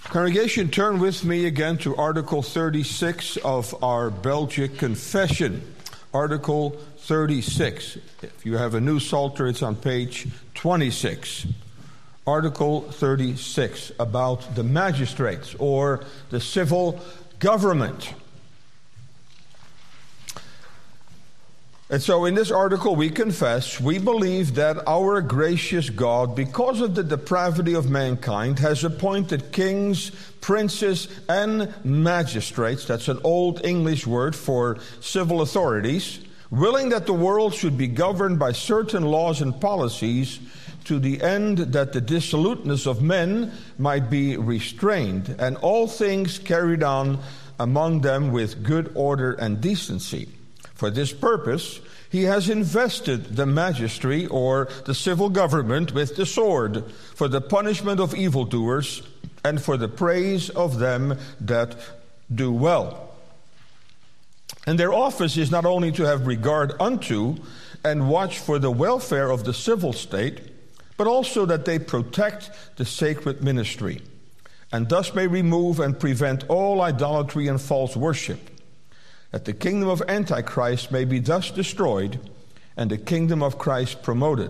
Congregation, turn with me again to Article 36 of our Belgic Confession. Article 36. If you have a new Psalter, it's on page 26. Article 36, about the magistrates or the civil government. And so in this article we confess, we believe that our gracious God, because of the depravity of mankind, has appointed kings, princes, and magistrates, that's an old English word for civil authorities, willing that the world should be governed by certain laws and policies to the end that the dissoluteness of men might be restrained, and all things carried on among them with good order and decency. For this purpose, he has invested the magistracy or the civil government with the sword for the punishment of evildoers and for the praise of them that do well. And their office is not only to have regard unto and watch for the welfare of the civil state, but also that they protect the sacred ministry, and thus may remove and prevent all idolatry and false worship, that the kingdom of Antichrist may be thus destroyed and the kingdom of Christ promoted.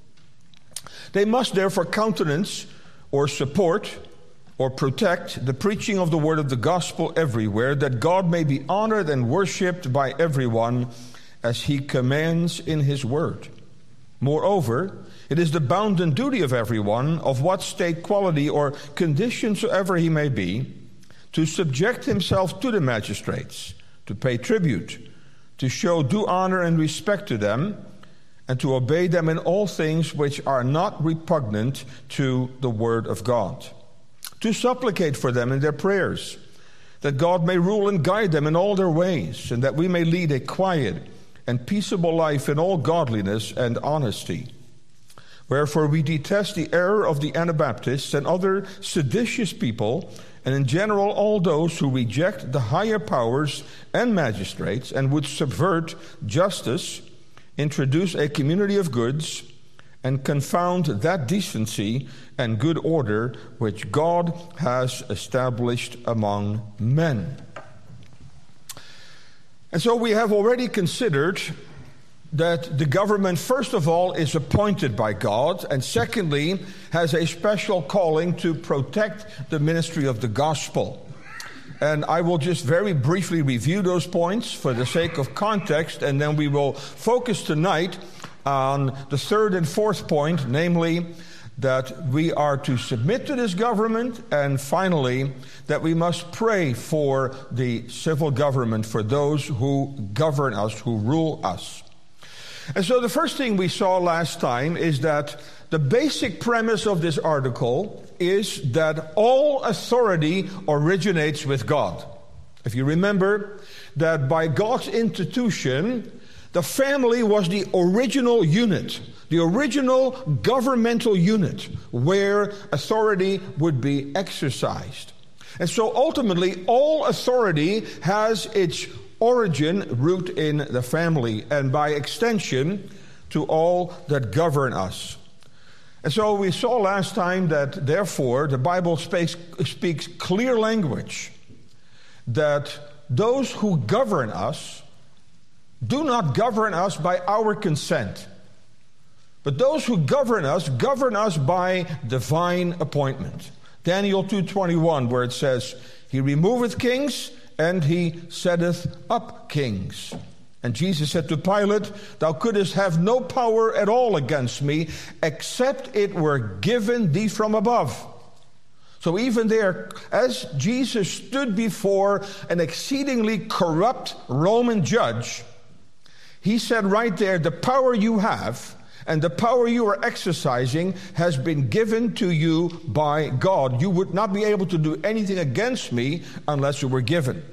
They must therefore countenance or support or protect the preaching of the word of the gospel everywhere, that God may be honored and worshipped by everyone as he commands in his word. Moreover, it is the bounden duty of everyone, of what state, quality, or condition soever he may be, to subject himself to the magistrates, to pay tribute, to show due honor and respect to them, and to obey them in all things which are not repugnant to the word of God, to supplicate for them in their prayers, that God may rule and guide them in all their ways, and that we may lead a quiet and peaceable life in all godliness and honesty. Wherefore we detest the error of the Anabaptists and other seditious people, and in general all those who reject the higher powers and magistrates and would subvert justice, introduce a community of goods, and confound that decency and good order which God has established among men. And so we have already considered that the government, first of all, is appointed by God, and secondly, has a special calling to protect the ministry of the gospel. And I will just very briefly review those points for the sake of context, and then we will focus tonight on the third and fourth point, namely that we are to submit to this government, and finally, that we must pray for the civil government, for those who govern us, who rule us. And so the first thing we saw last time is that the basic premise of this article is that all authority originates with God. If you remember that by God's institution, the family was the original unit, the original governmental unit where authority would be exercised. And so ultimately, all authority has its origin, root in the family, and by extension to all that govern us. And so we saw last time that therefore the Bible speaks clear language that those who govern us do not govern us by our consent, but those who govern us by divine appointment. Daniel 2:21, where it says, "He removeth kings, and he setteth up kings." And Jesus said to Pilate, "Thou couldst have no power at all against me, except it were given thee from above." So even there, as Jesus stood before an exceedingly corrupt Roman judge, he said right there, the power you have and the power you are exercising has been given to you by God. You would not be able to do anything against me unless you were given.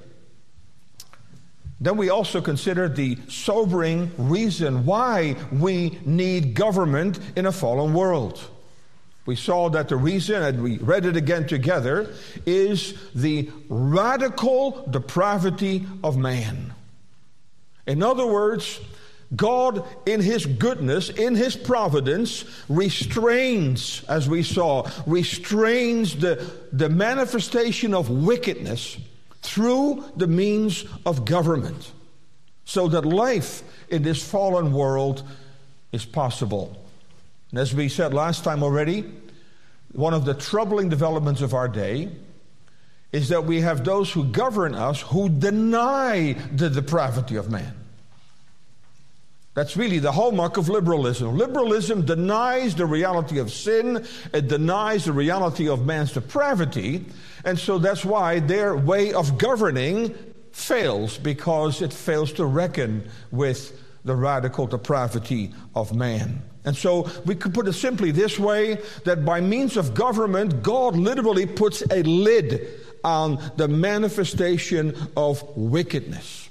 Then we also considered the sobering reason why we need government in a fallen world. We saw that the reason, and we read it again together, is the radical depravity of man. In other words, God, in His goodness, in His providence, restrains, as we saw, restrains the manifestation of wickedness through the means of government, so that life in this fallen world is possible. And as we said last time already, one of the troubling developments of our day is that we have those who govern us who deny the depravity of man. That's really the hallmark of liberalism. Liberalism denies the reality of sin. It denies the reality of man's depravity. And so that's why their way of governing fails, because it fails to reckon with the radical depravity of man. And so we could put it simply this way, that by means of government, God literally puts a lid on the manifestation of wickedness.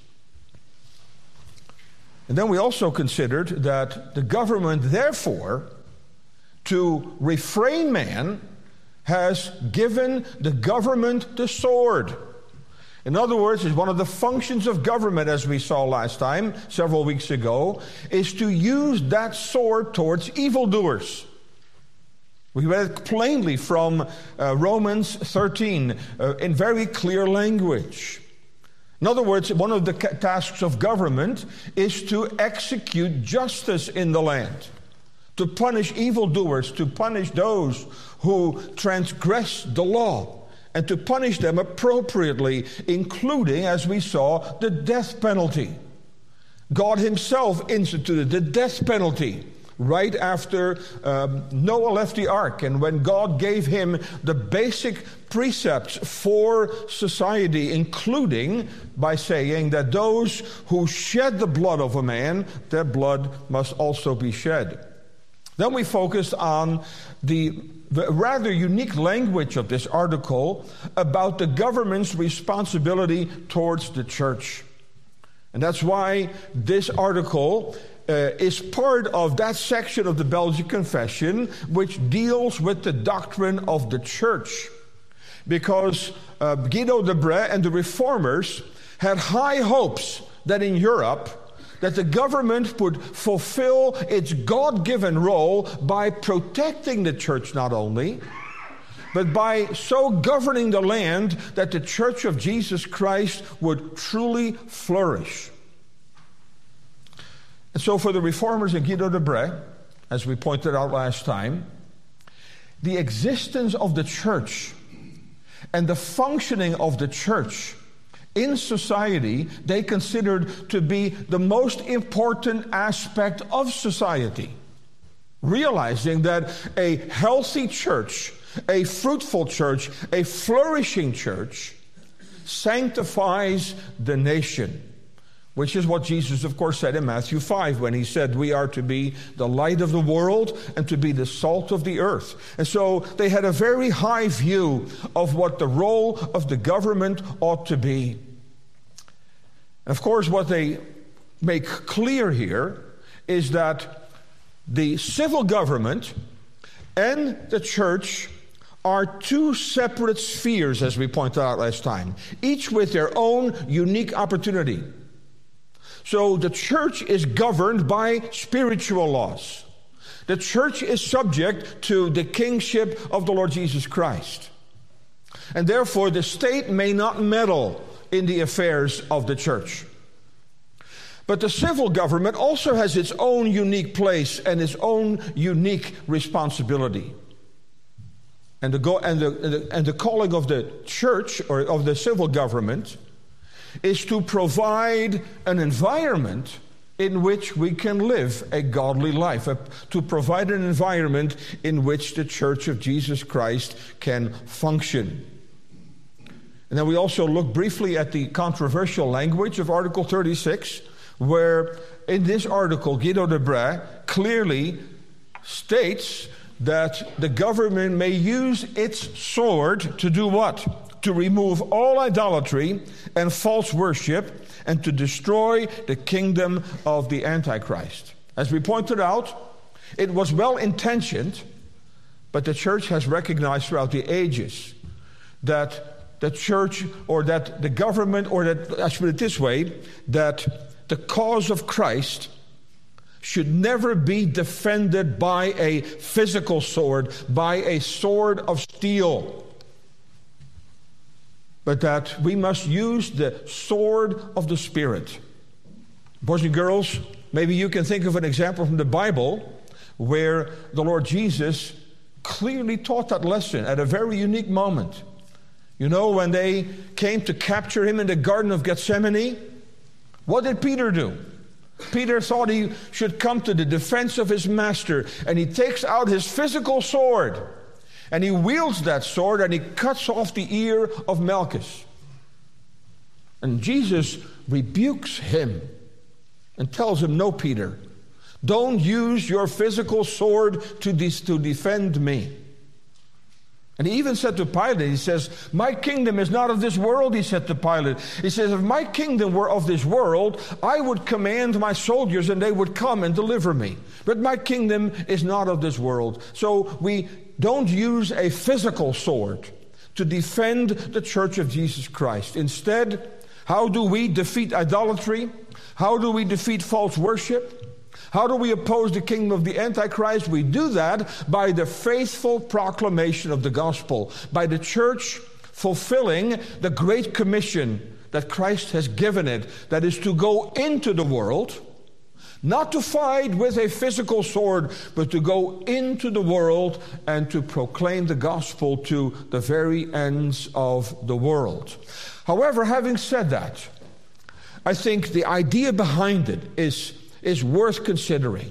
And then we also considered that the government, therefore, to refrain man, has given the government the sword. In other words, it's one of the functions of government, as we saw last time, several weeks ago, is to use that sword towards evildoers. We read it plainly from Romans 13 in very clear language. In other words, one of the tasks of government is to execute justice in the land, to punish evildoers, to punish those who transgress the law, and to punish them appropriately, including, as we saw, the death penalty. God Himself instituted the death penalty right after Noah left the ark, and when God gave him the basic precepts for society, including by saying that those who shed the blood of a man, their blood must also be shed. Then we focused on the rather unique language of this article about the government's responsibility towards the church. And that's why this article is part of that section of the Belgian Confession which deals with the doctrine of the church. Because Guido de Brès and the Reformers had high hopes that in Europe that the government would fulfill its God-given role by protecting the church not only, but by so governing the land that the Church of Jesus Christ would truly flourish. And so for the Reformers and Guido de Brès, as we pointed out last time, the existence of the church and the functioning of the church in society, they considered to be the most important aspect of society. Realizing that a healthy church, a fruitful church, a flourishing church sanctifies the nation. Which is what Jesus, of course, said in Matthew 5 when He said we are to be the light of the world and to be the salt of the earth. And so they had a very high view of what the role of the government ought to be. And of course, what they make clear here is that the civil government and the church are two separate spheres, as we pointed out last time, each with their own unique opportunity. So the church is governed by spiritual laws. The church is subject to the kingship of the Lord Jesus Christ. And therefore the state may not meddle in the affairs of the church. But the civil government also has its own unique place and its own unique responsibility. And the calling of the church or of the civil government is to provide an environment in which we can live a godly life, to provide an environment in which the Church of Jesus Christ can function. And then we also look briefly at the controversial language of Article 36, where in this article, Guido de Brès clearly states that the government may use its sword to do what? To remove all idolatry and false worship and to destroy the kingdom of the Antichrist. As we pointed out, it was well intentioned, but the church has recognized throughout the ages that the church or that the government, or that, I should put it this way, that the cause of Christ should never be defended by a physical sword, by a sword of steel, but that we must use the sword of the Spirit. Boys and girls, maybe you can think of an example from the Bible where the Lord Jesus clearly taught that lesson at a very unique moment. You know, when they came to capture him in the Garden of Gethsemane, what did Peter do? Peter thought he should come to the defense of his master, and he takes out his physical sword, and he wields that sword, and he cuts off the ear of Malchus. And Jesus rebukes him and tells him, "No, Peter, don't use your physical sword to defend me." And he even said to Pilate, he says, "My kingdom is not of this world," he said to Pilate. He says, "If my kingdom were of this world, I would command my soldiers and they would come and deliver me. But my kingdom is not of this world." So we don't use a physical sword to defend the church of Jesus Christ. Instead, how do we defeat idolatry? How do we defeat false worship? How do we oppose the kingdom of the Antichrist? We do that by the faithful proclamation of the gospel, by the church fulfilling the great commission that Christ has given it, that is to go into the world, not to fight with a physical sword, but to go into the world and to proclaim the gospel to the very ends of the world. However, having said that, I think the idea behind it is worth considering.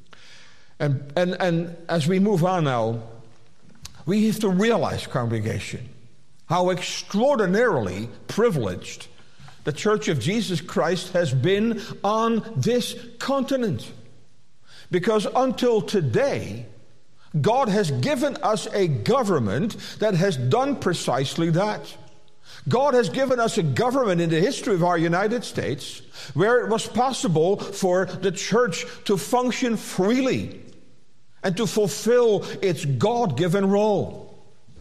And as we move on now, we have to realize, congregation, how extraordinarily privileged the Church of Jesus Christ has been on this continent. Because until today, God has given us a government that has done precisely that. God has given us a government in the history of our United States where it was possible for the church to function freely and to fulfill its God-given role.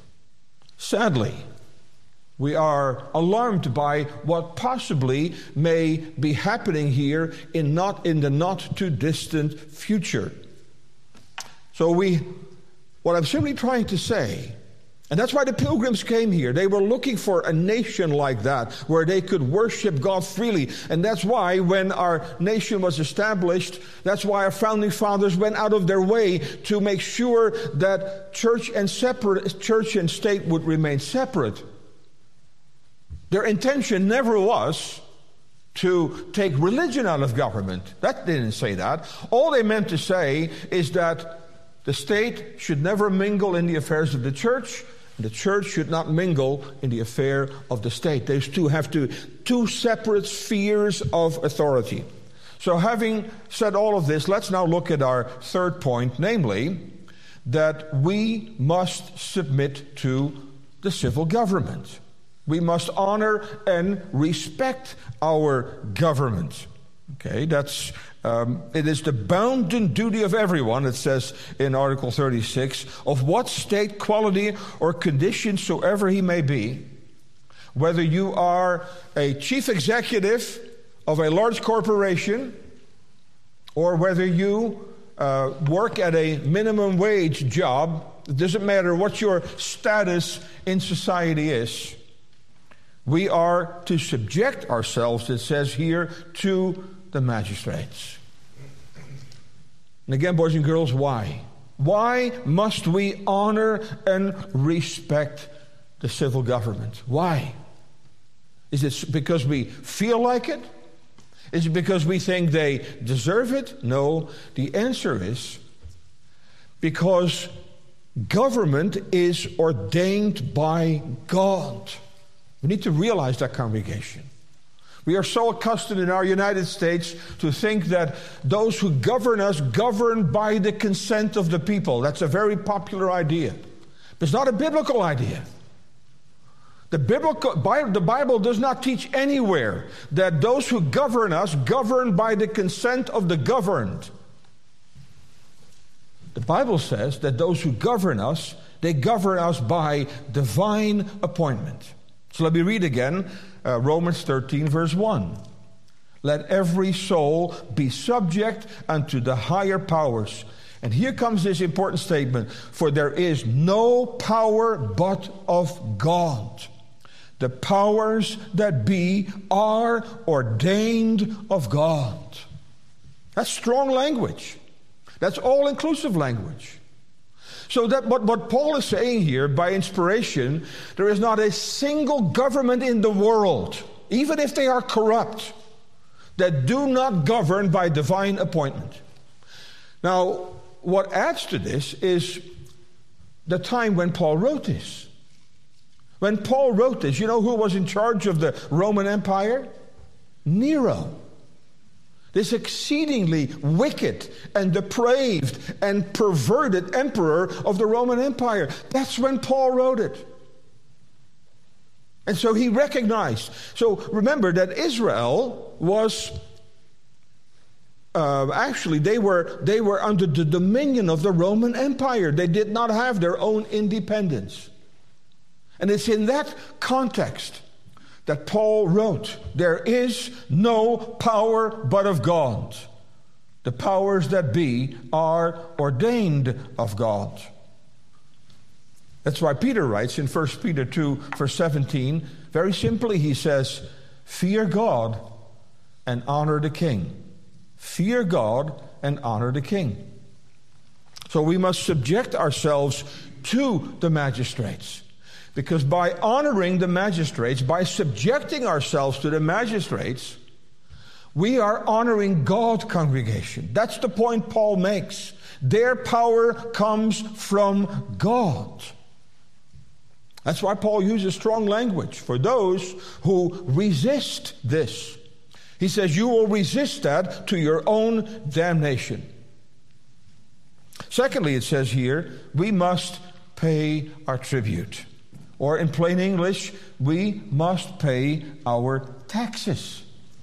Sadly, we are alarmed by what possibly may be happening here in the not too distant future. So what I'm simply trying to say, and that's why the pilgrims came here. They were looking for a nation like that, where they could worship God freely. And that's why when our nation was established, that's why our founding fathers went out of their way to make sure that church and state would remain separate. Their intention never was to take religion out of government. That didn't say that. All they meant to say is that the state should never mingle in the affairs of the church. The church should not mingle in the affair of the state. Those two have two separate spheres of authority. So having said all of this, let's now look at our third point, namely that we must submit to the civil government. We must honor and respect our government. Okay, it is the bounden duty of everyone, it says in Article 36, of what state, quality, or condition soever he may be, whether you are a chief executive of a large corporation, or whether you work at a minimum wage job. It doesn't matter what your status in society is. We are to subject ourselves, it says here, to the magistrates. And again, boys and girls, why? Why must we honor and respect the civil government? Why? Is it because we feel like it? Is it because we think they deserve it? No. The answer is because government is ordained by God. We need to realize that, congregation. We are so accustomed in our United States to think that those who govern us govern by the consent of the people. That's a very popular idea. But it's not a biblical idea. The Bible does not teach anywhere that those who govern us govern by the consent of the governed. The Bible says that those who govern us, they govern us by divine appointment. So let me read again Romans 13, verse 1. Let every soul be subject unto the higher powers. And here comes this important statement. For there is no power but of God. The powers that be are ordained of God. That's strong language. That's all-inclusive language. So that what Paul is saying here, by inspiration, there is not a single government in the world, even if they are corrupt, that do not govern by divine appointment. Now, what adds to this is the time when Paul wrote this. When Paul wrote this, you know who was in charge of the Roman Empire? Nero. This exceedingly wicked and depraved and perverted emperor of the Roman Empire. That's when Paul wrote it. And so he recognized. So remember that Israel was actually they were under the dominion of the Roman Empire. They did not have their own independence. And it's in that context that Paul wrote, there is no power but of God. The powers that be are ordained of God. That's why Peter writes in 1 Peter 2, verse 17, very simply he says, fear God and honor the king. Fear God and honor the king. So we must subject ourselves to the magistrates. Because by honoring the magistrates, by subjecting ourselves to the magistrates, we are honoring God, congregation. That's the point Paul makes. Their power comes from God. That's why Paul uses strong language for those who resist this. He says, you will resist that to your own damnation. Secondly, it says here, we must pay our tribute. Or in plain English, we must pay our taxes.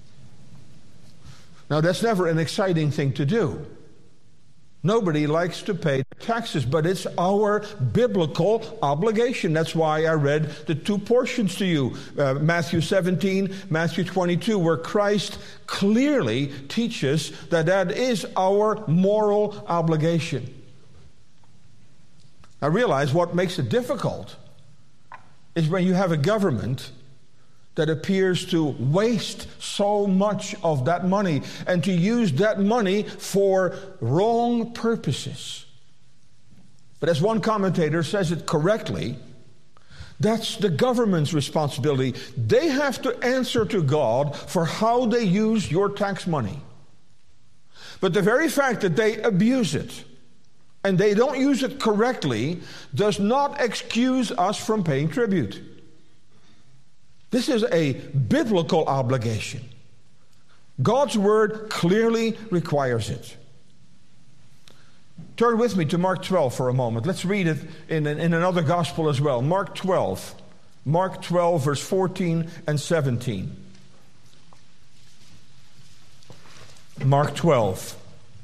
Now, that's never an exciting thing to do. Nobody likes to pay taxes, but it's our biblical obligation. That's why I read the two portions to you, Matthew 17, Matthew 22, where Christ clearly teaches that is our moral obligation. I realize what makes it difficult is when you have a government that appears to waste so much of that money and to use that money for wrong purposes. But as one commentator says it correctly, that's the government's responsibility. They have to answer to God for how they use your tax money. But the very fact that they abuse it and they don't use it correctly does not excuse us from paying tribute. This is a biblical obligation. God's word clearly requires it. Turn with me to Mark 12 for a moment. Let's read it in another gospel as well. Mark 12, verse 14 and 17. Mark 12.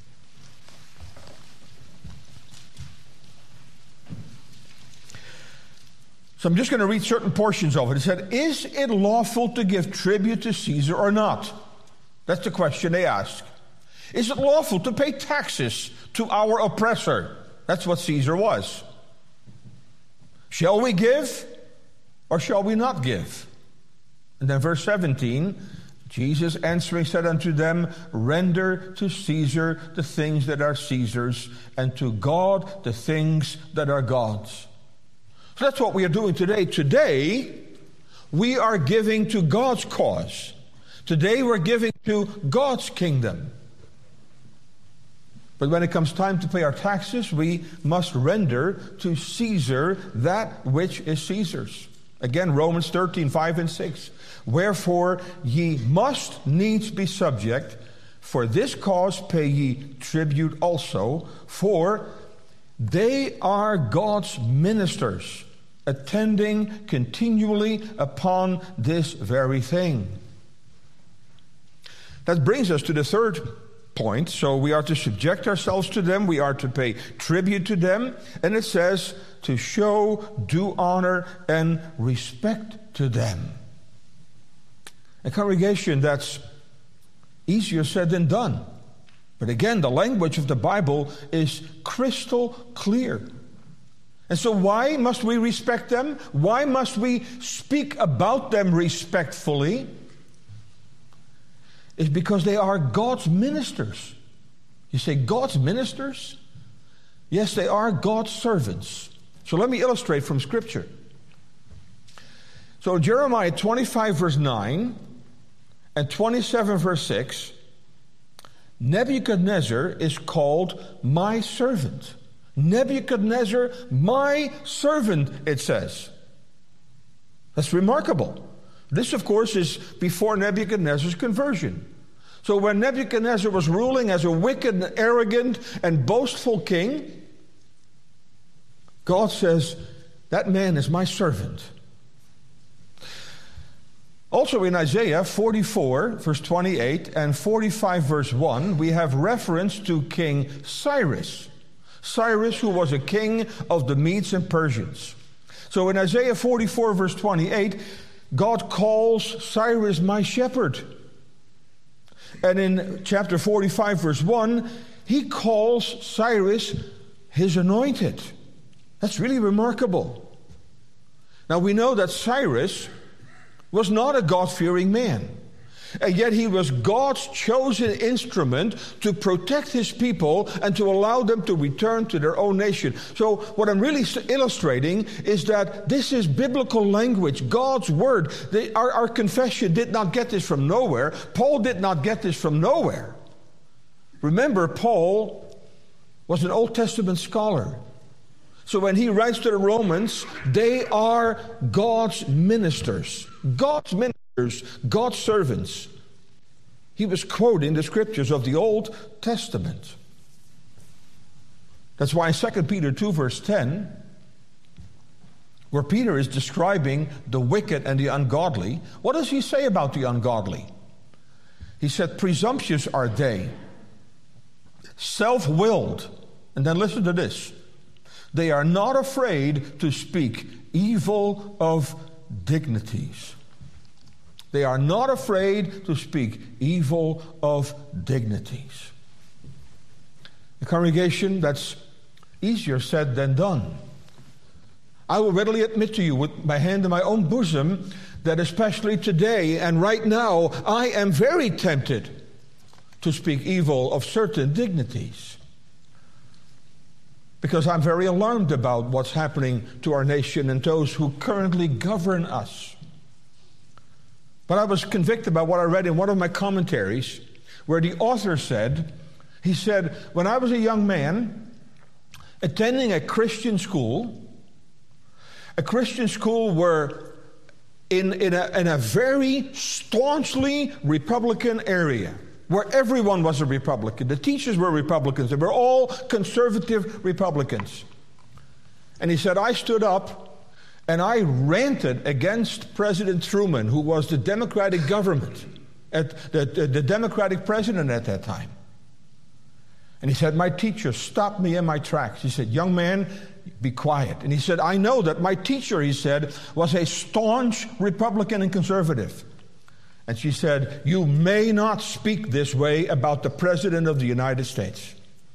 So I'm just going to read certain portions of it. It said, is it lawful to give tribute to Caesar or not? That's the question they ask. Is it lawful to pay taxes to our oppressor? That's what Caesar was. Shall we give or shall we not give? And then verse 17, Jesus answering said unto them, render to Caesar the things that are Caesar's, and to God the things that are God's. So that's what we are doing today. Today, we are giving to God's cause. Today, we're giving to God's kingdom. But when it comes time to pay our taxes, we must render to Caesar that which is Caesar's. Again, Romans 13, 5 and 6. Wherefore ye must needs be subject, for this cause pay ye tribute also, for they are God's ministers, attending continually upon this very thing. That brings us to the third point. So we are to subject ourselves to them. We are to pay tribute to them. And it says to show due honor and respect to them. A congregation, that's Easier said than done. But again, the language of the Bible is crystal clear. And so why must we respect them? Why must we speak about them respectfully? It's because they are God's ministers. You say, God's ministers? Yes, they are God's servants. So let me illustrate from Scripture. So Jeremiah 25 verse 9 and 27 verse 6, Nebuchadnezzar is called my servant. Nebuchadnezzar, my servant, it says. That's remarkable. This, of course, is before Nebuchadnezzar's conversion. So when Nebuchadnezzar was ruling as a wicked and arrogant and boastful king, God says, that man is my servant. Also in Isaiah 44, verse 28, and 45, verse 1, we have reference to King Cyrus. Cyrus, who was a king of the Medes and Persians. So in Isaiah 44, verse 28, God calls Cyrus my shepherd. And in chapter 45, verse 1, he calls Cyrus his anointed. That's really remarkable. Now we know that Cyrus was not a God-fearing man. And yet he was God's chosen instrument to protect his people and to allow them to return to their own nation. So what I'm really illustrating is that this is biblical language, God's word. Our confession did not get this from nowhere. Paul did not get this from nowhere. Remember, Paul was an Old Testament scholar. So when he writes to the Romans, they are God's ministers. God's ministers, God's servants. He was quoting the scriptures of the Old Testament. That's why in 2 Peter 2 verse 10, where Peter is describing the wicked and the ungodly, what does he say about the ungodly? He said, presumptuous are they, self-willed. And then listen to this. They are not afraid to speak evil of dignities. They are not afraid to speak evil of dignities. The congregation, that's easier said than done. I will readily admit to you with my hand in my own bosom that especially today and right now, I am very tempted to speak evil of certain dignities. Because I'm very alarmed about what's happening to our nation and those who currently govern us. But I was convicted by what I read in one of my commentaries, where the author said, he said, when I was a young man attending a Christian school were in a very staunchly Republican area, where everyone was a Republican. The teachers were Republicans. They were all conservative Republicans. And he said, I stood up and I ranted against President Truman, who was the Democratic government, the Democratic president at that time. And he said, my teacher stopped me in my tracks. He said, young man, be quiet. And he said, I know that my teacher, he said, was a staunch Republican and conservative. And she said, you may not speak this way about the President of the United States.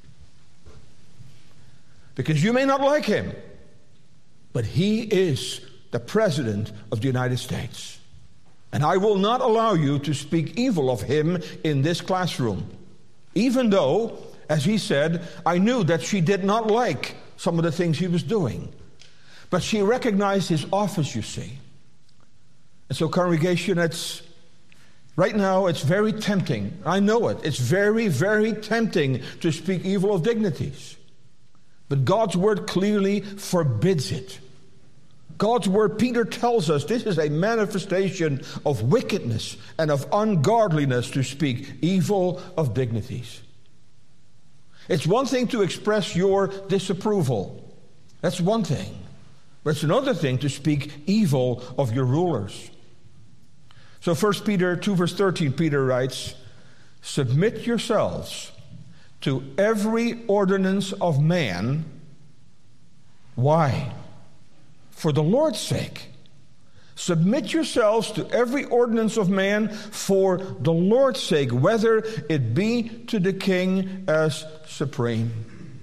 Because you may not like him, but he is the President of the United States. And I will not allow you to speak evil of him in this classroom. Even though, as he said, I knew that she did not like some of the things he was doing. But she recognized his office, you see. And so, congregation, right now, it's very tempting. I know it. It's very, very tempting to speak evil of dignities. But God's word clearly forbids it. God's word, Peter tells us, this is a manifestation of wickedness and of ungodliness to speak evil of dignities. It's one thing to express your disapproval. That's one thing. But it's another thing to speak evil of your rulers. So 1 Peter 2 verse 13, Peter writes, submit yourselves to every ordinance of man. Why? For the Lord's sake, Submit yourselves to every ordinance of man for the Lord's sake, whether it be to the king as supreme.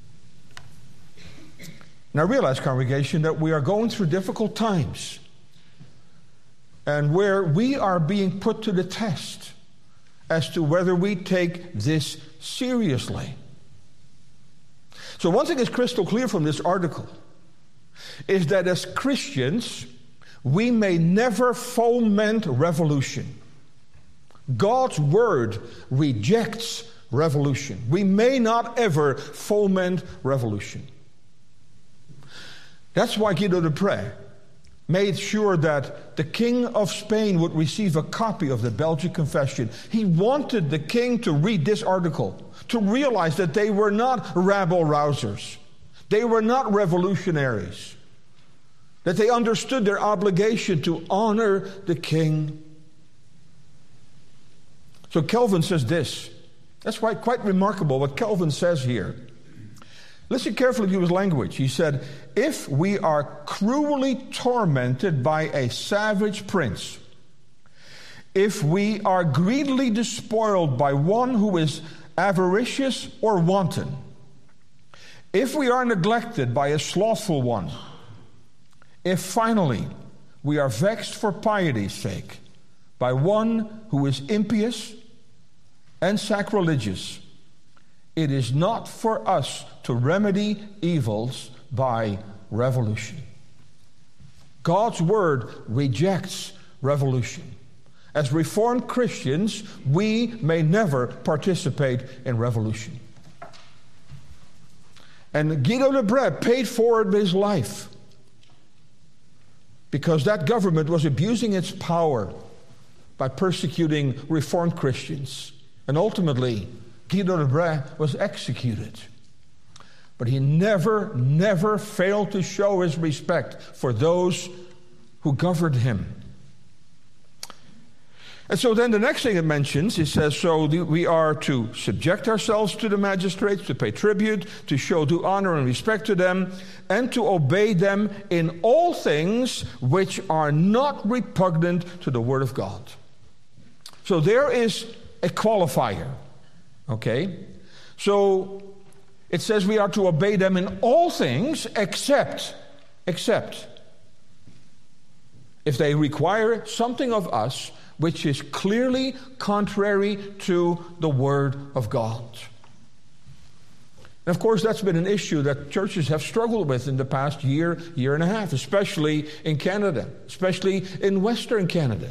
Now realize, congregation, that we are going through difficult times, and where we are being put to the test as to whether we take this seriously. So one thing is crystal clear from this article, is that as Christians, we may never foment revolution. God's word rejects revolution. We may not ever foment revolution. That's why Guido de Près made sure that the King of Spain would receive a copy of the Belgic Confession. He wanted the king to read this article, to realize that they were not rabble-rousers. They were not revolutionaries. That they understood their obligation to honor the king. So Calvin says this. That's quite remarkable what Calvin says here. Listen carefully to his language. He said, if we are cruelly tormented by a savage prince, if we are greedily despoiled by one who is avaricious or wanton, if we are neglected by a slothful one, if finally we are vexed for piety's sake by one who is impious and sacrilegious, it is not for us to remedy evils by revolution. God's word rejects revolution. As Reformed Christians, we may never participate in revolution. And Guido de Près paid for it with his life, because that government was abusing its power by persecuting Reformed Christians. And ultimately, Guido de Près was executed. But he never failed to show his respect for those who governed him. And so then the next thing it mentions, it says, so we are to subject ourselves to the magistrates, to pay tribute, to show due honor and respect to them, and to obey them in all things which are not repugnant to the word of God. So there is a qualifier, okay? So it says we are to obey them in all things except if they require something of us which is clearly contrary to the Word of God. And of course, that's been an issue that churches have struggled with in the past year and a half, especially in Canada, especially in Western Canada.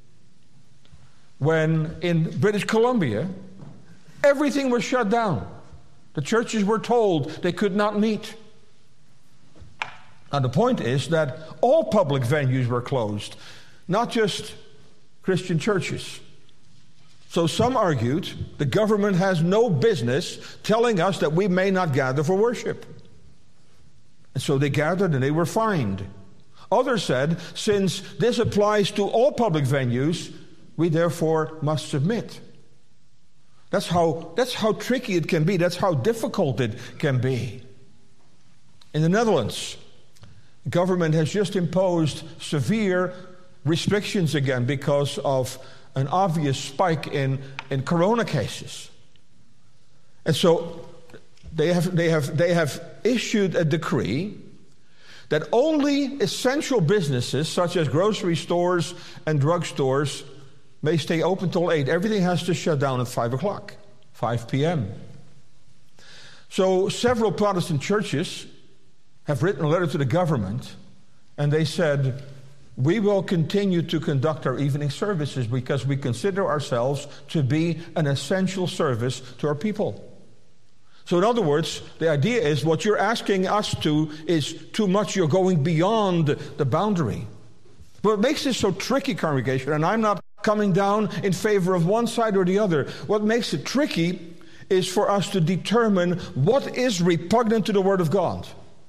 When in British Columbia, everything was shut down. The churches were told they could not meet. Now the point is that all public venues were closed, not just Christian churches. So some argued the government has no business telling us that we may not gather for worship. And so they gathered and they were fined. Others said, since this applies to all public venues, we therefore must submit. That's how tricky it can be. That's how difficult it can be. In the Netherlands, the government has just imposed severe restrictions again because of an obvious spike in corona cases. And so they have issued a decree that only essential businesses such as grocery stores and drugstores may stay open till 8. Everything has to shut down at 5 o'clock, 5 p.m. So several Protestant churches have written a letter to the government, and they said, we will continue to conduct our evening services because we consider ourselves to be an essential service to our people. So in other words, the idea is what you're asking us to is too much. You're going beyond the boundary. But what makes this so tricky, congregation, and I'm not coming down in favor of one side or the other. What makes it tricky is for us to determine what is repugnant to the Word of God.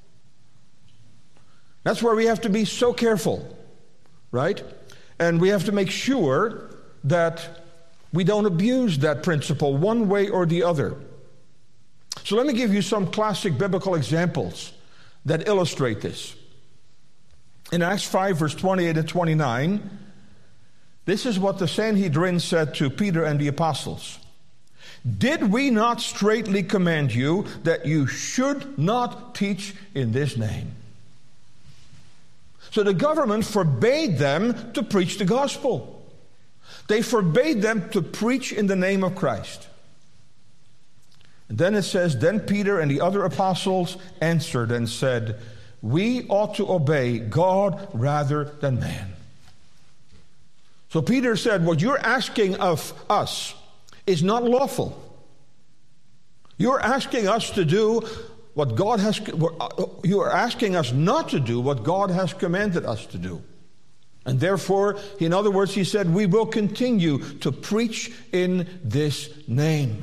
That's where we have to be so careful, right? And we have to make sure that we don't abuse that principle one way or the other. So let me give you some classic biblical examples that illustrate this. In Acts 5, verse 28 and 29, this is what the Sanhedrin said to Peter and the apostles. Did we not straitly command you that you should not teach in this name? So the government forbade them to preach the gospel. They forbade them to preach in the name of Christ. And then it says, then Peter and the other apostles answered and said, we ought to obey God rather than man. So Peter said, what you're asking of us is not lawful. You're asking us to do what God has, you are asking us not to do what God has commanded us to do. And therefore, in other words, he said, we will continue to preach in this name.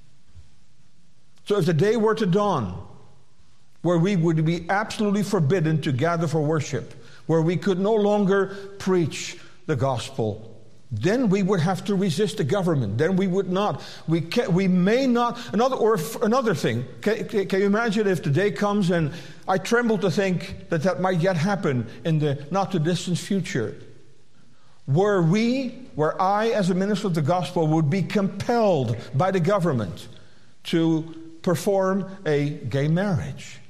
So if the day were to dawn, where we would be absolutely forbidden to gather for worship, where we could no longer preach the gospel, then we would have to resist the government. Then we would not. We may not. Another thing. Can you imagine if the day comes, and I tremble to think that might yet happen in the not too distant future, where I, as a minister of the gospel, would be compelled by the government to perform a gay marriage.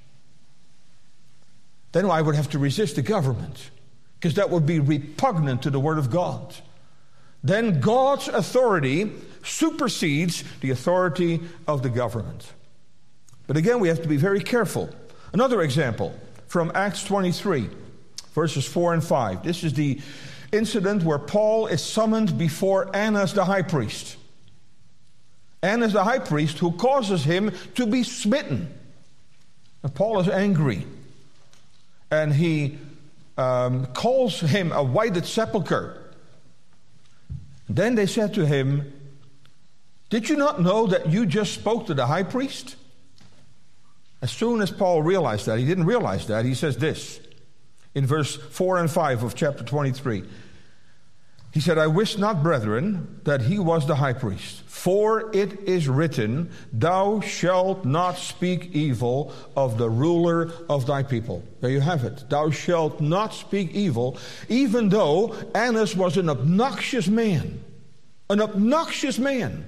Then I would have to resist the government, because that would be repugnant to the Word of God. Then God's authority supersedes the authority of the government. But again, we have to be very careful. Another example from Acts 23, verses 4 and 5. This is the incident where Paul is summoned before Annas the high priest. Annas the high priest, who causes him to be smitten. And Paul is angry. And he calls him a whited sepulchre. Then they said to him, did you not know that you just spoke to the high priest? As soon as Paul realized that, he didn't realize that, he says this in verse 4 and 5 of chapter 23. He said, I wish not, brethren, that he was the high priest. For it is written, thou shalt not speak evil of the ruler of thy people. There you have it. Thou shalt not speak evil, even though Annas was an obnoxious man. An obnoxious man.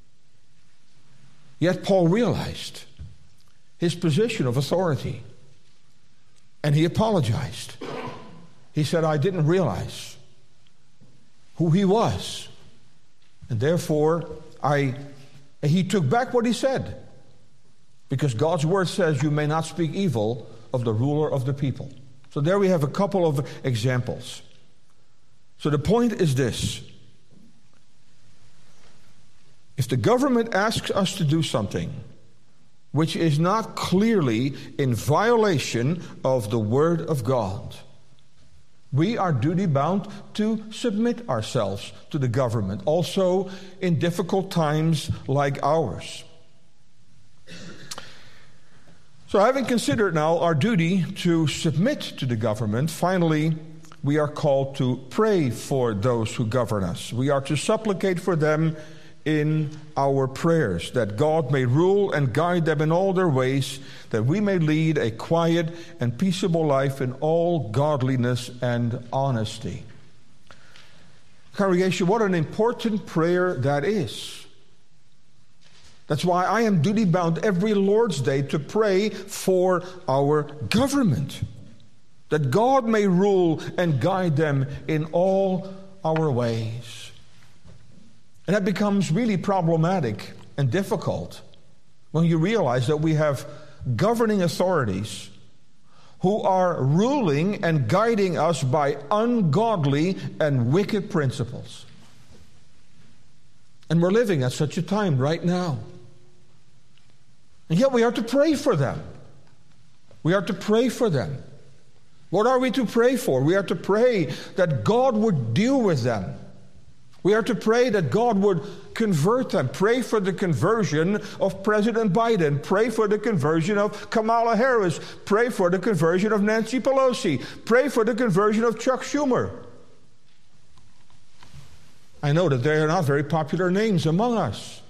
Yet Paul realized his position of authority. And he apologized. He said, I didn't realize who he was. And therefore, he took back what he said. Because God's word says you may not speak evil of the ruler of the people. So there we have a couple of examples. So the point is this. If the government asks us to do something which is not clearly in violation of the word of God, we are duty-bound to submit ourselves to the government, also in difficult times like ours. So having considered now our duty to submit to the government, finally, we are called to pray for those who govern us. We are to supplicate for them in our prayers, that God may rule and guide them in all their ways, that we may lead a quiet and peaceable life in all godliness and honesty. Congregation, what an important prayer that is. That's why I am duty-bound every Lord's Day to pray for our government, that God may rule and guide them in all our ways. And that becomes really problematic and difficult when you realize that we have governing authorities who are ruling and guiding us by ungodly and wicked principles. And we're living at such a time right now. And yet we are to pray for them. We are to pray for them. What are we to pray for? We are to pray that God would deal with them. We are to pray that God would convert them. Pray for the conversion of President Biden. Pray for the conversion of Kamala Harris. Pray for the conversion of Nancy Pelosi. Pray for the conversion of Chuck Schumer. I know that they are not very popular names among us.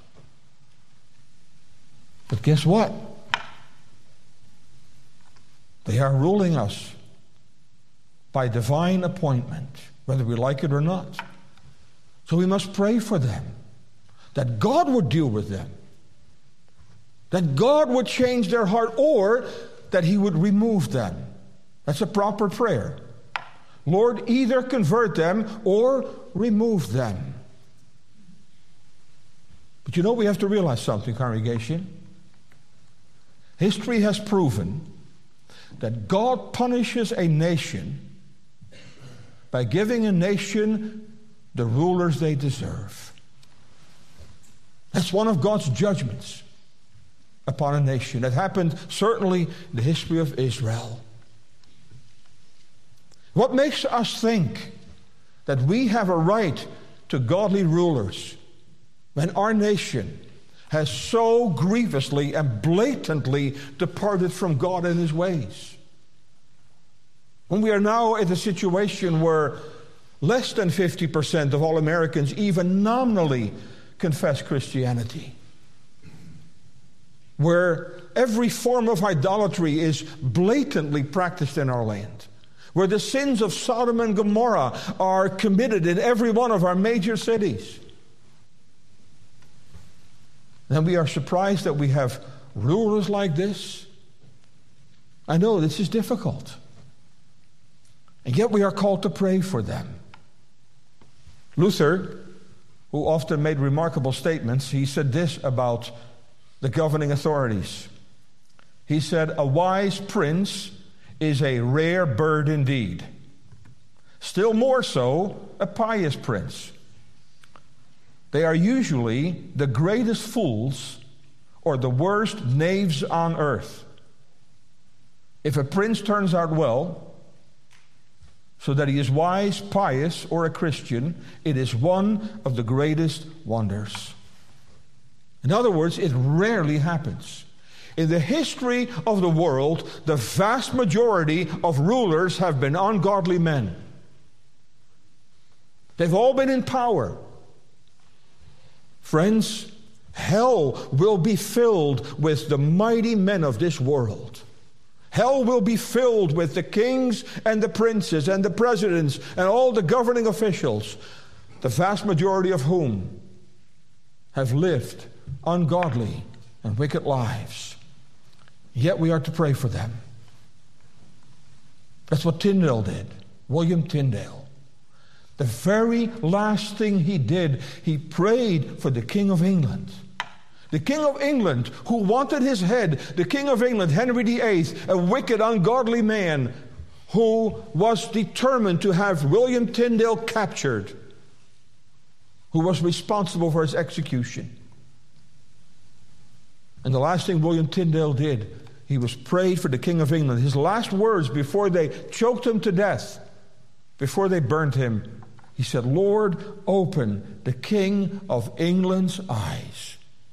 But guess what? They are ruling us. by divine appointment, whether we like it or not. So we must pray for them, that God would deal with them, that God would change their heart, or that He would remove them. That's a proper prayer. Lord, either convert them or remove them. But you know, we have to realize something, congregation. History has proven that God punishes a nation by giving a nation the rulers they deserve. That's one of God's judgments upon a nation. That happened certainly in the history of Israel. What makes us think that we have a right to godly rulers when our nation has so grievously and blatantly departed from God and His ways? When we are now in a situation where less than 50% of all Americans even nominally confess Christianity, where every form of idolatry is blatantly practiced in our land, where the sins of Sodom and Gomorrah are committed in every one of our major cities. Then we are surprised that we have rulers like this. I know this is difficult. And yet we are called to pray for them. Luther, who often made remarkable statements, he said this about the governing authorities. He said, "A wise prince is a rare bird indeed. Still more so, a pious prince. They are usually the greatest fools or the worst knaves on earth. If a prince turns out well, so that he is wise, pious, or a Christian, it is one of the greatest wonders." In other words, it rarely happens. In the history of the world, the vast majority of rulers have been ungodly men. They've all been in power. Friends, hell will be filled with the mighty men of this world. Hell will be filled with the kings and the princes and the presidents and all the governing officials, the vast majority of whom have lived ungodly and wicked lives. Yet we are to pray for them. That's what Tyndale did, William Tyndale. The very last thing he did, he prayed for the King of England. The King of England, who wanted his head, the King of England, Henry VIII, a wicked, ungodly man who was determined to have William Tyndale captured, who was responsible for his execution. And the last thing William Tyndale did, he was prayed for the King of England. His last words before they choked him to death, before they burned him, he said, "Lord, open the King of England's eyes."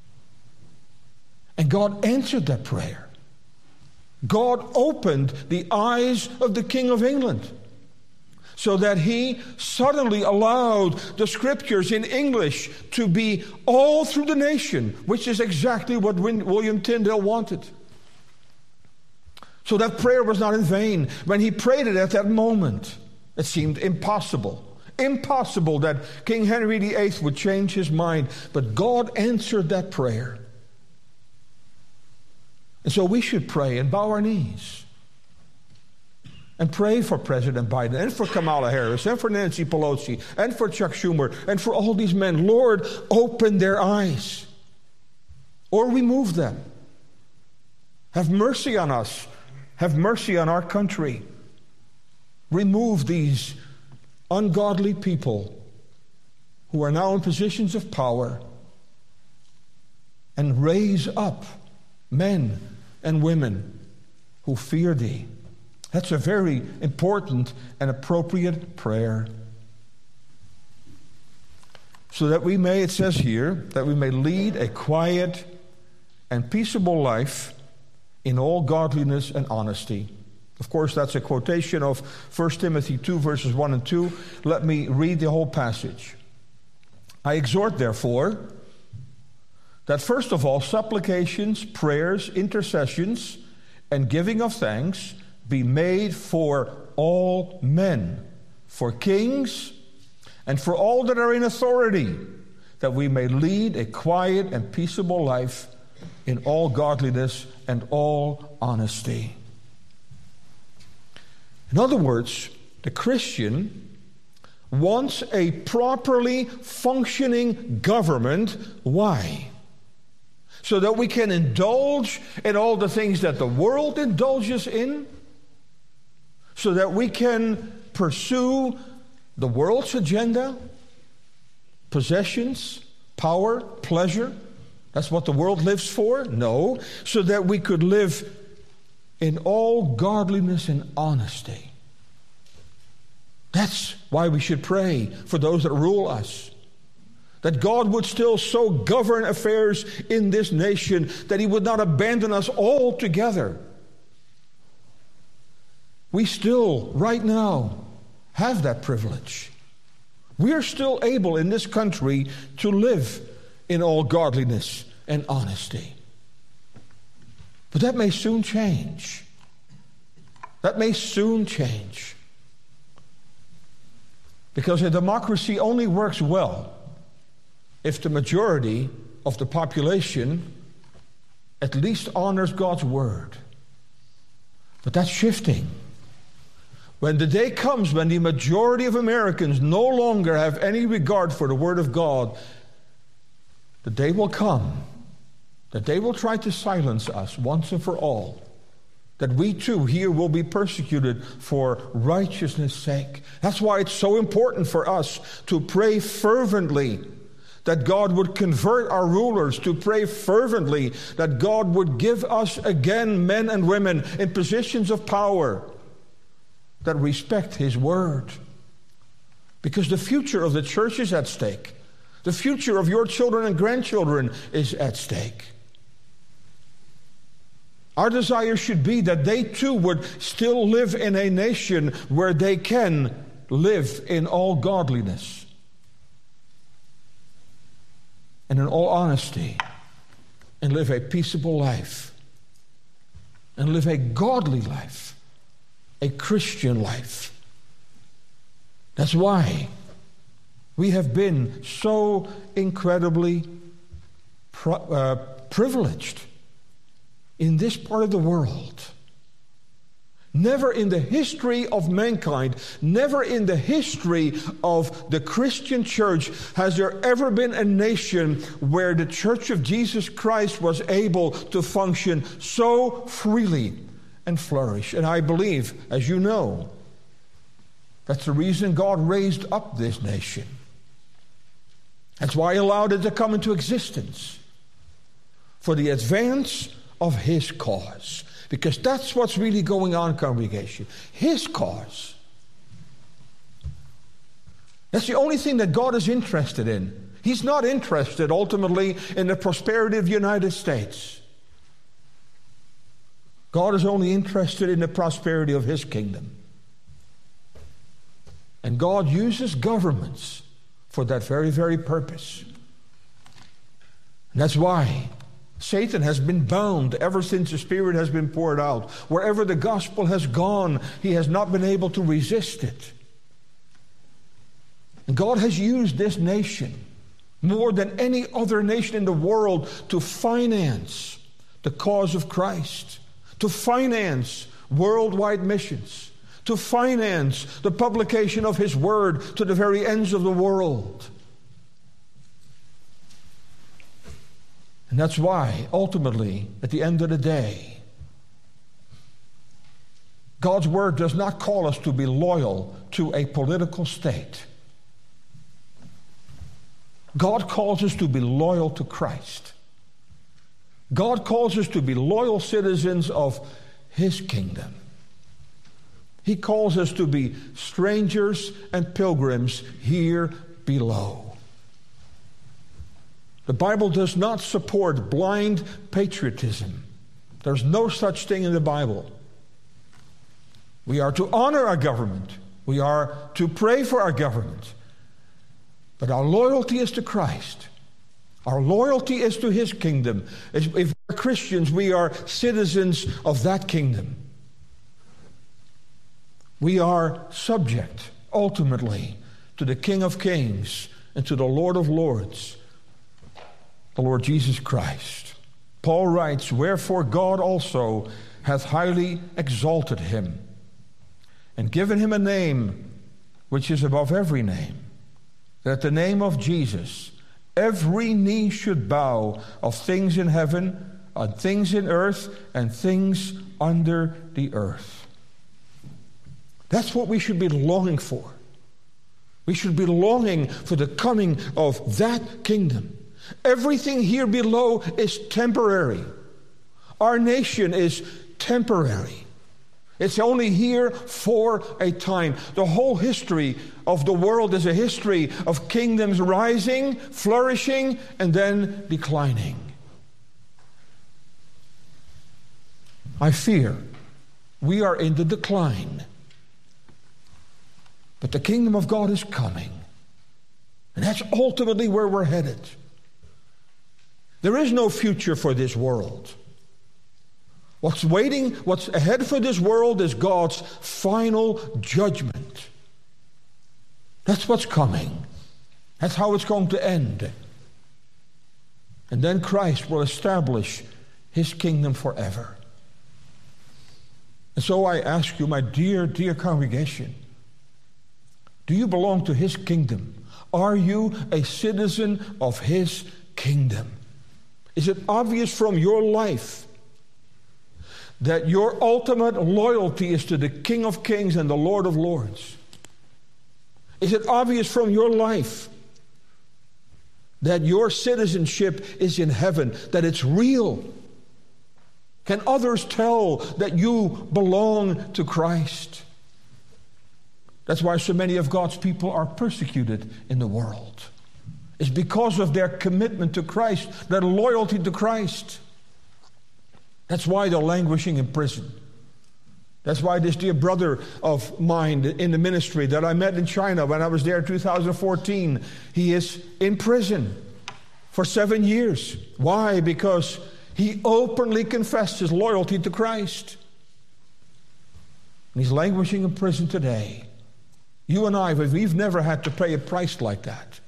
And God answered that prayer. God opened the eyes of the King of England so that he suddenly allowed the scriptures in English to be all through the nation, which is exactly what William Tyndale wanted. So that prayer was not in vain. When he prayed it at that moment, it seemed impossible. Impossible that King Henry VIII would change his mind. But God answered that prayer. And so we should pray and bow our knees and pray for President Biden and for Kamala Harris and for Nancy Pelosi and for Chuck Schumer and for all these men. Lord, open their eyes or remove them. Have mercy on us. Have mercy on our country. Remove these ungodly people who are now in positions of power and raise up men and women who fear thee. That's a very important and appropriate prayer. So that we may, it says here, that we may lead a quiet and peaceable life in all godliness and honesty. Of course, that's a quotation of 1 Timothy 2, verses 1 and 2. Let me read the whole passage. "I exhort, therefore, that first of all, supplications, prayers, intercessions, and giving of thanks be made for all men, for kings, and for all that are in authority, that we may lead a quiet and peaceable life in all godliness and all honesty. In other words, the Christian wants a properly functioning government. Why? So that we can indulge in all the things that the world indulges in, so that we can pursue the world's agenda, possessions, power, pleasure. That's what the world lives for? No. So that we could live in all godliness and honesty. That's why we should pray for those that rule us. That God would still so govern affairs in this nation that He would not abandon us altogether. We still, right now, have that privilege. We are still able in this country to live in all godliness and honesty. But that may soon change. That may soon change. Because a democracy only works well if the majority of the population at least honors God's word. But that's shifting. When the day comes when the majority of Americans no longer have any regard for the word of God, the day will come that they will try to silence us once and for all. That we too here will be persecuted for righteousness' sake. That's why it's so important for us to pray fervently that God would convert our rulers, to pray fervently that God would give us again men and women in positions of power that respect His word. Because the future of the church is at stake. The future of your children and grandchildren is at stake. Our desire should be that they too would still live in a nation where they can live in all godliness and in all honesty, and live a peaceable life, and live a godly life, a Christian life. That's why we have been so incredibly privileged in this part of the world. Never in the history of mankind, never in the history of the Christian church has there ever been a nation where the Church of Jesus Christ was able to function so freely and flourish. And I believe, as you know, that's the reason God raised up this nation. That's why He allowed it to come into existence, for the advance of His cause. Because that's what's really going on, congregation. His cause. That's the only thing that God is interested in. He's not interested ultimately in the prosperity of the United States. God is only interested in the prosperity of His kingdom. And God uses governments for that very, very purpose. And that's why Satan has been bound ever since the Spirit has been poured out. Wherever the gospel has gone, he has not been able to resist it. And God has used this nation more than any other nation in the world to finance the cause of Christ, to finance worldwide missions, to finance the publication of His word to the very ends of the world. And that's why, ultimately, at the end of the day, God's word does not call us to be loyal to a political state. God calls us to be loyal to Christ. God calls us to be loyal citizens of His kingdom. He calls us to be strangers and pilgrims here below. The Bible does not support blind patriotism. There's no such thing in the Bible. We are to honor our government. We are to pray for our government. But our loyalty is to Christ. Our loyalty is to His kingdom. If we're Christians, we are citizens of that kingdom. We are subject, ultimately, to the King of Kings and to the Lord of Lords, the Lord Jesus Christ. Paul writes, "Wherefore God also hath highly exalted him, and given him a name which is above every name, that at the name of Jesus every knee should bow, of things in heaven, and things in earth, and things under the earth." That's what we should be longing for. We should be longing for the coming of that kingdom. Everything here below is temporary. Our nation is temporary. It's only here for a time. The whole history of the world is a history of kingdoms rising, flourishing, and then declining. I fear we are in the decline. But the kingdom of God is coming. And that's ultimately where we're headed. There is no future for this world. What's ahead for this world is God's final judgment. That's what's coming. That's how it's going to end. And then Christ will establish his kingdom forever. And so I ask you, my dear, dear congregation, do you belong to his kingdom? Are you a citizen of his kingdom? Is it obvious from your life that your ultimate loyalty is to the King of Kings and the Lord of Lords? Is it obvious from your life that your citizenship is in heaven, that it's real? Can others tell that you belong to Christ? That's why so many of God's people are persecuted in the world. It's because of their commitment to Christ, their loyalty to Christ. That's why they're languishing in prison. That's why this dear brother of mine in the ministry that I met in China when I was there in 2014, he is in prison for 7 years. Why? Because he openly confessed his loyalty to Christ. And he's languishing in prison today. You and I, we've never had to pay a price like that.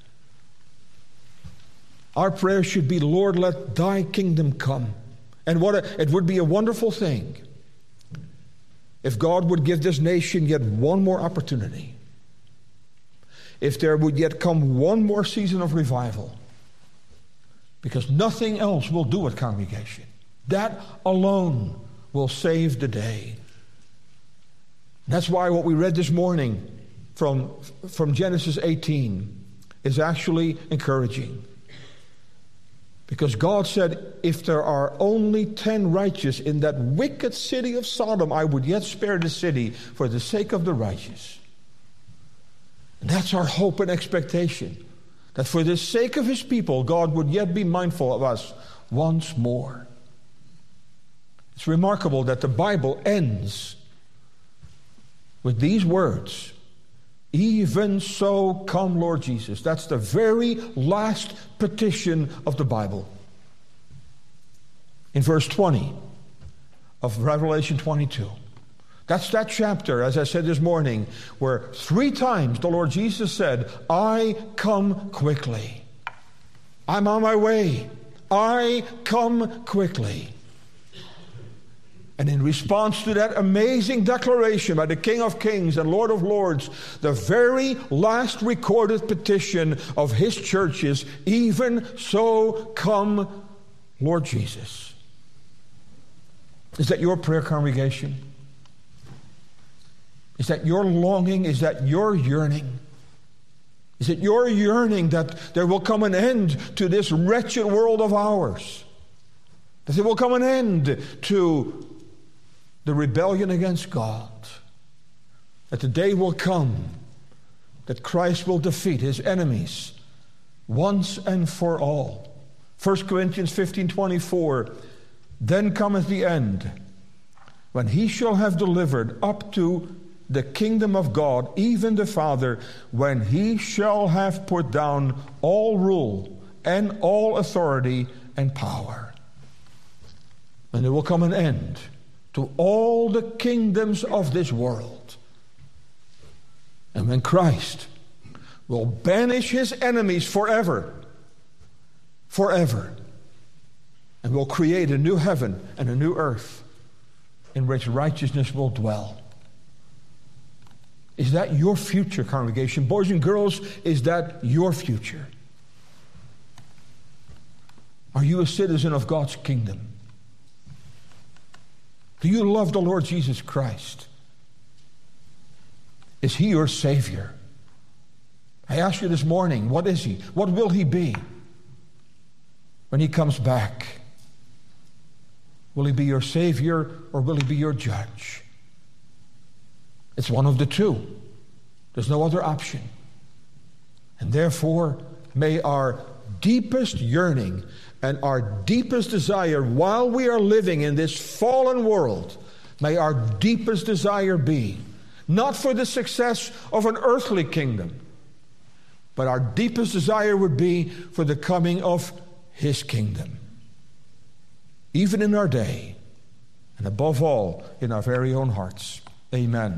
Our prayer should be, Lord, let thy kingdom come. And it would be a wonderful thing if God would give this nation yet one more opportunity. If there would yet come one more season of revival. Because nothing else will do it, congregation. That alone will save the day. That's why what we read this morning from Genesis 18 is actually encouraging. Because God said, if there are only 10 righteous in that wicked city of Sodom, I would yet spare the city for the sake of the righteous. And that's our hope and expectation. That for the sake of his people, God would yet be mindful of us once more. It's remarkable that the Bible ends with these words, "Even so come, Lord Jesus." That's the very last petition of the Bible. In verse 20 of Revelation 22. That's that chapter, as I said this morning, where 3 times the Lord Jesus said, "I come quickly. I'm on my way. I come quickly." And in response to that amazing declaration by the King of Kings and Lord of Lords, the very last recorded petition of his church is, "Even so come, Lord Jesus." Is that your prayer, congregation? Is that your longing? Is that your yearning? Is it your yearning that there will come an end to this wretched world of ours? That there will come an end to the rebellion against God? That the day will come that Christ will defeat his enemies once and for all? 1 Corinthians 15:24, "Then cometh the end, when he shall have delivered up to the kingdom of God, even the Father, when he shall have put down all rule and all authority and power." And there will come an end to all the kingdoms of this world. And when Christ will banish his enemies forever, and will create a new heaven and a new earth in which righteousness will dwell. Is that your future, congregation? Boys and girls, is that your future? Are you a citizen of God's kingdom? Do you love the Lord Jesus Christ? Is he your Savior? I ask you this morning, what is he? What will he be when he comes back? Will he be your Savior or will he be your judge? It's one of the two. There's no other option. And therefore, may our deepest yearning and our deepest desire while we are living in this fallen world, may our deepest desire be not for the success of an earthly kingdom, but our deepest desire would be for the coming of his kingdom. Even in our day, and above all, in our very own hearts. Amen.